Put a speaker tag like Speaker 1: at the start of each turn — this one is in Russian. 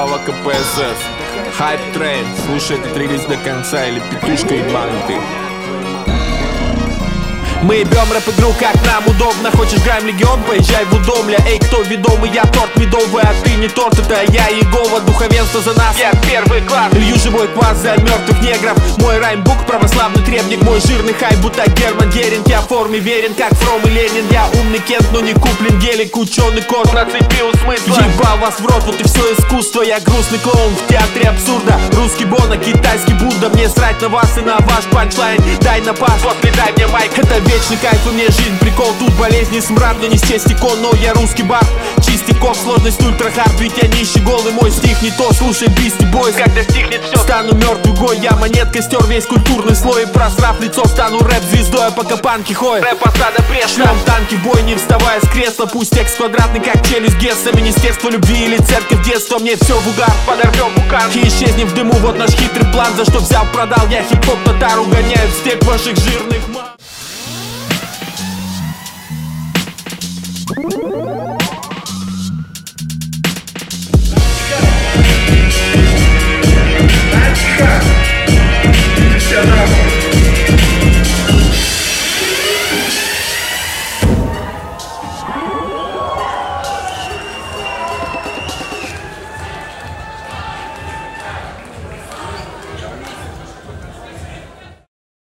Speaker 1: Слава КПСС, Hype Train. Слушай этот релиз до конца, или петушка ебаный ты.
Speaker 2: Мы ебем рэп-игру, как нам удобно. Хочешь грайм легион, поезжай в Удомля. Эй, кто ведомый, я торт медовый, а ты не торт, это я Иегова. Духовенство за нас, я первый класс. Лью живой квас за мертвых негров. Мой раймбук, православный требник. Мой жирный хай, будто Герман Геринг. Я в форме верен, как Фром и Ленин. Я умный Кент, но не куплен гелик. Ученый кот нацепил смысл. Ебал вас в рот, вот и все искусство. Я грустный клоун в театре абсурда. Русский Бона, китайский Будда. Мне срать на вас и на ваш панчлайн. Дай на пас, вот не дай мне майк. Это вечный кайф, у меня жизнь, прикол, тут болезни, смрад, но не с честь икон, но я русский бар. Чистяков, сложность ультрахард, ведь я нищий, голый, мой стих не то. Слушай, Бисти Бойс, как достигнет все. Стану мертвый гой, я монеткой стер весь культурный слой. Просрав лицо, стану рэп-звездой, а пока панки ходят. Рэп осада брешна. Шлем танки в бой, не вставая с кресла. Пусть текст квадратный, как челюсть Гесса. Министерство любви или церковь детства, мне все в угар. Подорвем букан и исчезнем в дыму, вот наш хитрый план. За что взял, продал, я хип-хоп татару гоняю в степь ваших жирных мам.